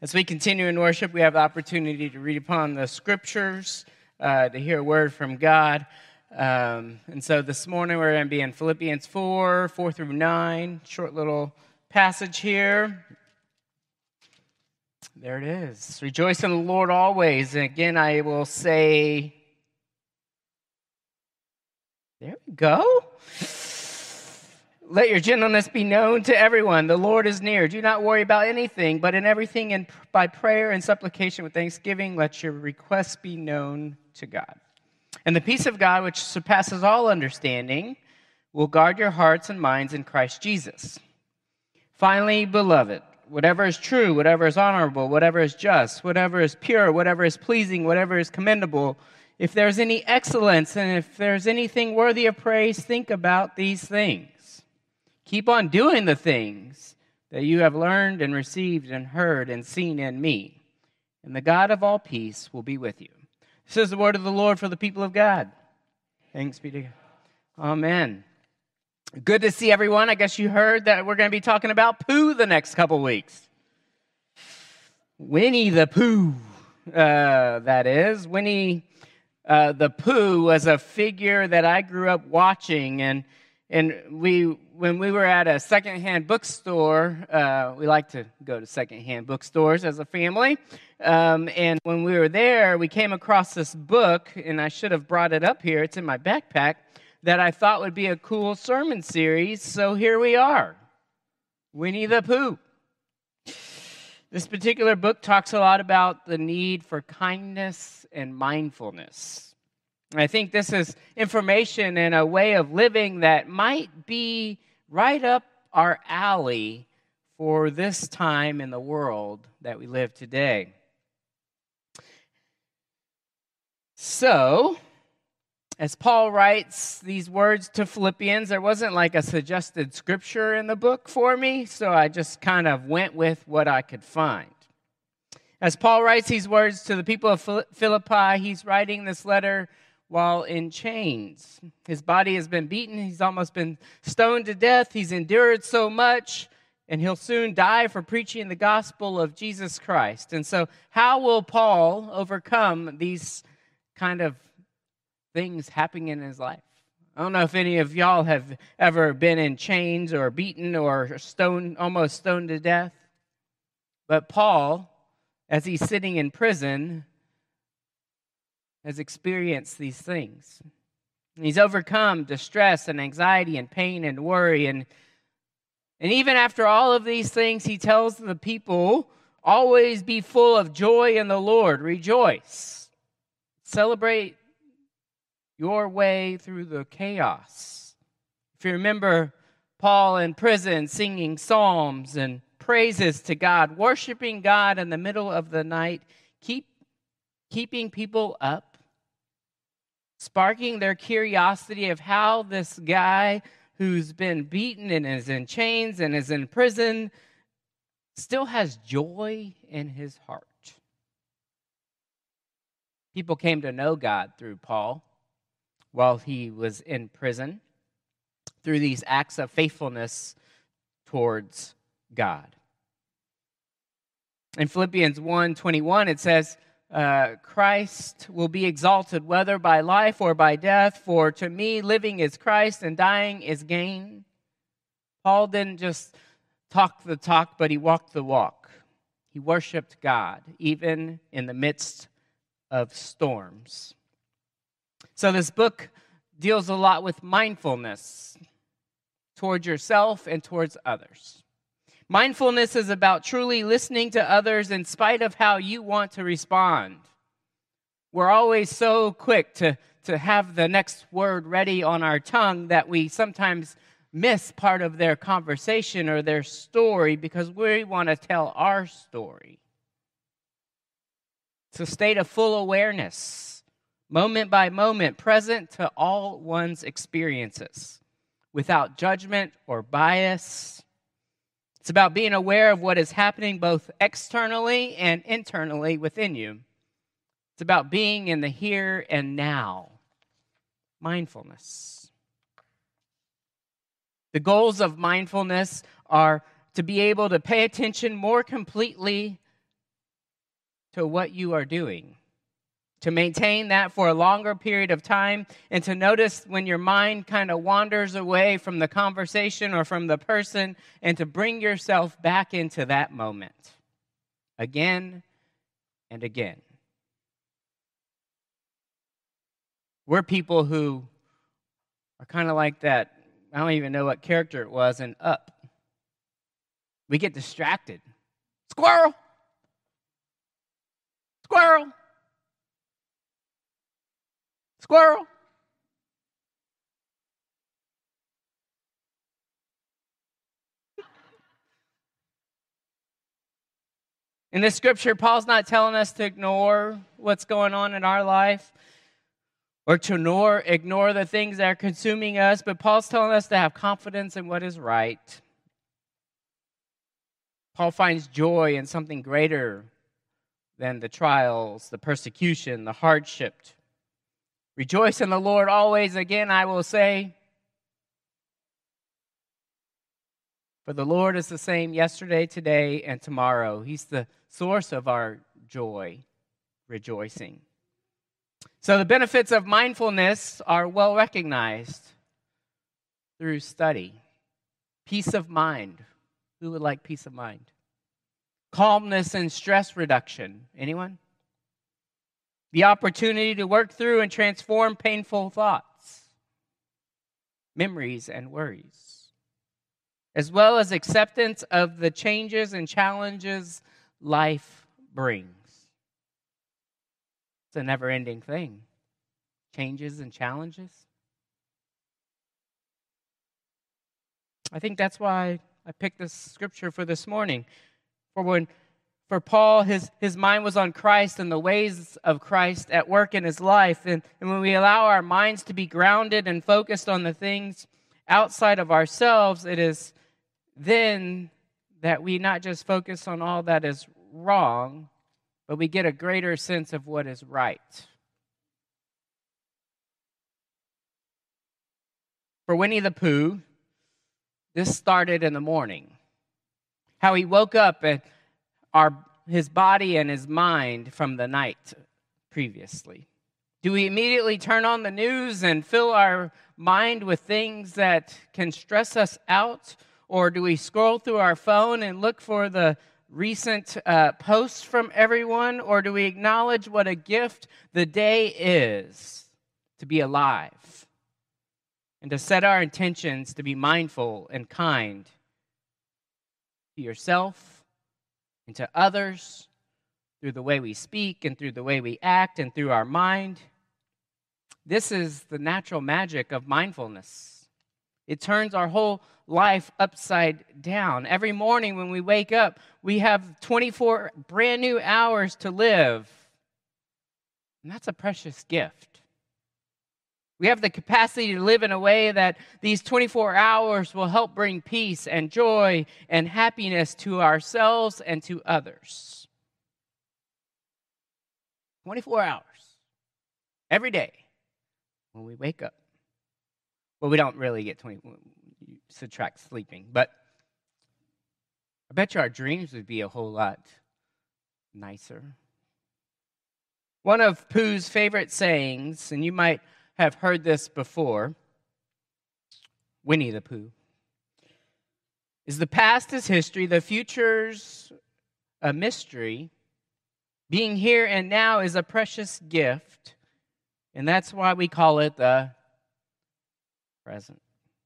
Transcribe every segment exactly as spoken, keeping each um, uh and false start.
As we continue in worship, we have the opportunity to read upon the scriptures, uh, to hear a word from God. Um, and so this morning we're going to be in Philippians four, four through nine, short little passage here. There it is. Rejoice in the Lord always. And again, I will say, there we go. Let your gentleness be known to everyone. The Lord is near. Do not worry about anything, but in everything and by prayer and supplication with thanksgiving, let your requests be known to God. And the peace of God, which surpasses all understanding, will guard your hearts and minds in Christ Jesus. Finally, beloved, whatever is true, whatever is honorable, whatever is just, whatever is pure, whatever is pleasing, whatever is commendable, if there's any excellence and if there's anything worthy of praise, think about these things. Keep on doing the things that you have learned and received and heard and seen in me. And the God of all peace will be with you. This is the word of the Lord for the people of God. Thanks be to God. Amen. Good to see everyone. I guess you heard that we're going to be talking about Pooh the next couple weeks. Winnie the Pooh, uh, that is. Winnie uh, the Pooh was a figure that I grew up watching, and And we, when we were at a secondhand bookstore, uh, we like to go to secondhand bookstores as a family. Um, and when we were there, we came across this book, and I should have brought it up here. It's in my backpack, that I thought would be a cool sermon series. So here we are, Winnie the Pooh. This particular book talks a lot about the need for kindness and mindfulness. I think this is information and a way of living that might be right up our alley for this time in the world that we live today. So, as Paul writes these words to Philippians, there wasn't like a suggested scripture in the book for me, so I just kind of went with what I could find. As Paul writes these words to the people of Philippi, he's writing this letter while in chains. His body has been beaten. He's almost been stoned to death. He's endured so much, and he'll soon die for preaching the gospel of Jesus Christ. And so how will Paul overcome these kind of things happening in his life? I don't know if any of y'all have ever been in chains or beaten or stoned, almost stoned to death. But Paul, as he's sitting in prison, has experienced these things. He's overcome distress and anxiety and pain and worry. And, and even after all of these things, he tells the people, always be full of joy in the Lord. Rejoice. Celebrate your way through the chaos. If you remember Paul in prison singing psalms and praises to God, worshiping God in the middle of the night, keep keeping people up, sparking their curiosity of how this guy who's been beaten and is in chains and is in prison still has joy in his heart. People came to know God through Paul while he was in prison, through these acts of faithfulness towards God. In Philippians one twenty-one, it says, Uh, Christ will be exalted, whether by life or by death, for to me living is Christ and dying is gain. Paul didn't just talk the talk, but he walked the walk. He worshiped God, even in the midst of storms. So this book deals a lot with mindfulness towards yourself and towards others. Mindfulness is about truly listening to others in spite of how you want to respond. We're always so quick to, to have the next word ready on our tongue that we sometimes miss part of their conversation or their story because we want to tell our story. It's a state of full awareness, moment by moment, present to all one's experiences, without judgment or bias. It's about being aware of what is happening both externally and internally within you. It's about being in the here and now. Mindfulness. The goals of mindfulness are to be able to pay attention more completely to what you are doing, to maintain that for a longer period of time, and to notice when your mind kind of wanders away from the conversation or from the person, and to bring yourself back into that moment again and again. We're people who are kind of like that. I don't even know what character it was in Up. We get distracted. Squirrel! Squirrel! Squirrel! In this scripture, Paul's not telling us to ignore what's going on in our life or to ignore, ignore the things that are consuming us, but Paul's telling us to have confidence in what is right. Paul finds joy in something greater than the trials, the persecution, the hardship. Rejoice in the Lord always. Again, I will say, for the Lord is the same yesterday, today, and tomorrow. He's the source of our joy, rejoicing. So the benefits of mindfulness are well recognized through study. Peace of mind. Who would like peace of mind? Calmness and stress reduction. Anyone? The opportunity to work through and transform painful thoughts, memories, and worries, as well as acceptance of the changes and challenges life brings. It's a never-ending thing. Changes and challenges. I think that's why I picked this scripture for this morning. For when for Paul, his, his mind was on Christ and the ways of Christ at work in his life. And, and when we allow our minds to be grounded and focused on the things outside of ourselves, it is then that we not just focus on all that is wrong, but we get a greater sense of what is right. For Winnie the Pooh, this started in the morning. How he woke up and our his body and his mind from the night previously. Do we immediately turn on the news and fill our mind with things that can stress us out? Or do we scroll through our phone and look for the recent uh, posts from everyone? Or do we acknowledge what a gift the day is to be alive and to set our intentions to be mindful and kind to yourself and to others through the way we speak and through the way we act and through our mind? This is the natural magic of mindfulness. It turns our whole life upside down. Every morning when we wake up, we have twenty-four brand new hours to live. And that's a precious gift. We have the capacity to live in a way that these twenty-four hours will help bring peace and joy and happiness to ourselves and to others. twenty-four hours. Every day when we wake up. Well, we don't really get twenty, you subtract sleeping, but I bet you our dreams would be a whole lot nicer. One of Pooh's favorite sayings, and you might have heard this before, Winnie the Pooh, is the past is history, the future's a mystery. Being here and now is a precious gift, and that's why we call it the present.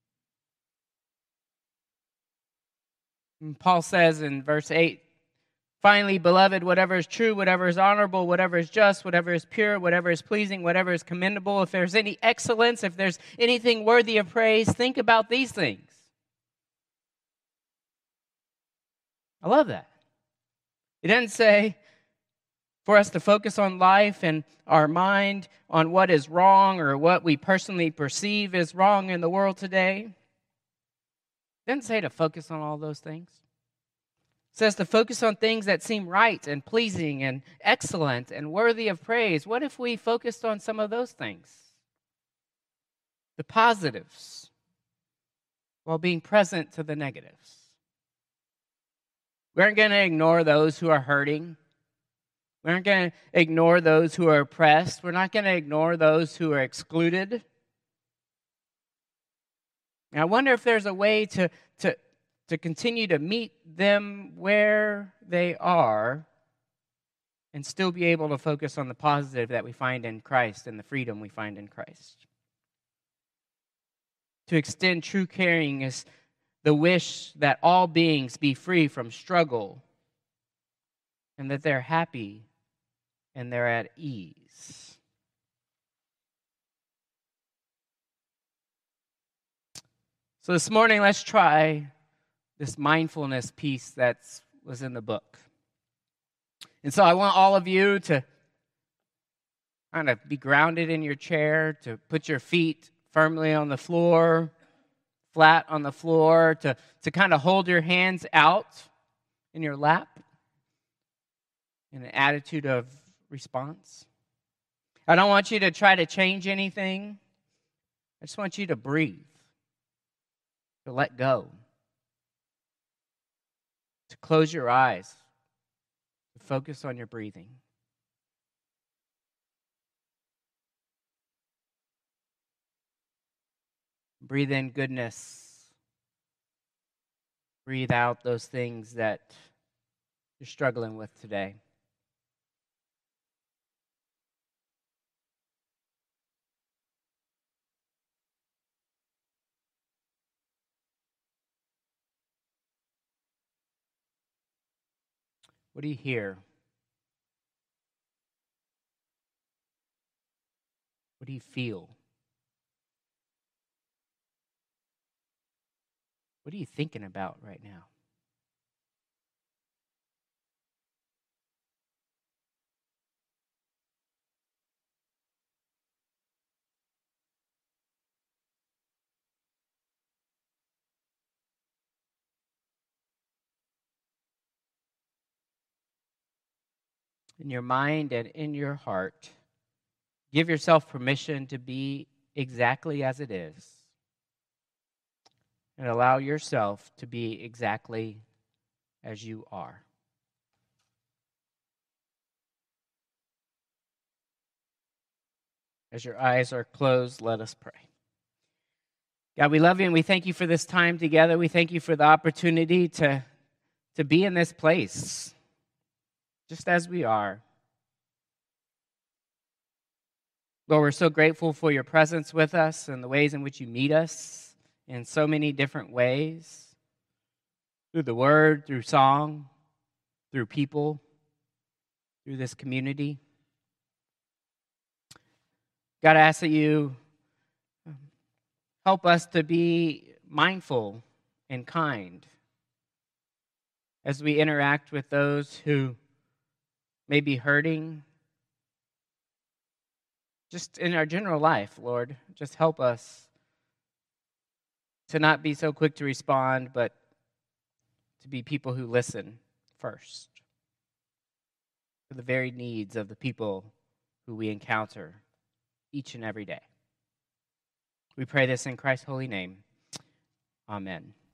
And Paul says in verse eight, finally, beloved, whatever is true, whatever is honorable, whatever is just, whatever is pure, whatever is pleasing, whatever is commendable, if there's any excellence, if there's anything worthy of praise, think about these things. I love that. It doesn't say for us to focus on life and our mind on what is wrong or what we personally perceive is wrong in the world today. It doesn't say to focus on all those things. It says to focus on things that seem right and pleasing and excellent and worthy of praise. What if we focused on some of those things? The positives, while being present to the negatives. We aren't going to ignore those who are hurting. We aren't going to ignore those who are oppressed. We're not going to ignore those who are excluded. And I wonder if there's a way to, to, to continue to meet them where they are and still be able to focus on the positive that we find in Christ and the freedom we find in Christ. To extend true caring is the wish that all beings be free from struggle and that they're happy and they're at ease. So this morning, let's try this mindfulness piece that was in the book. And so I want all of you to kind of be grounded in your chair, to put your feet firmly on the floor, flat on the floor, to, to kind of hold your hands out in your lap in an attitude of response. I don't want you to try to change anything. I just want you to breathe, to let go, to close your eyes, to focus on your breathing. Breathe in goodness. Breathe out those things that you're struggling with today. What do you hear? What do you feel? What are you thinking about right now? In your mind and in your heart, give yourself permission to be exactly as it is. And allow yourself to be exactly as you are. As your eyes are closed, let us pray. God, we love you and we thank you for this time together. We thank you for the opportunity to, to be in this place, just as we are. Lord, we're so grateful for your presence with us and the ways in which you meet us in so many different ways. Through the word, through song, through people, through this community. God, I ask that you help us to be mindful and kind as we interact with those who may be hurting. Just in our general life, Lord, just help us to not be so quick to respond, but to be people who listen first for the very needs of the people who we encounter each and every day. We pray this in Christ's holy name. Amen.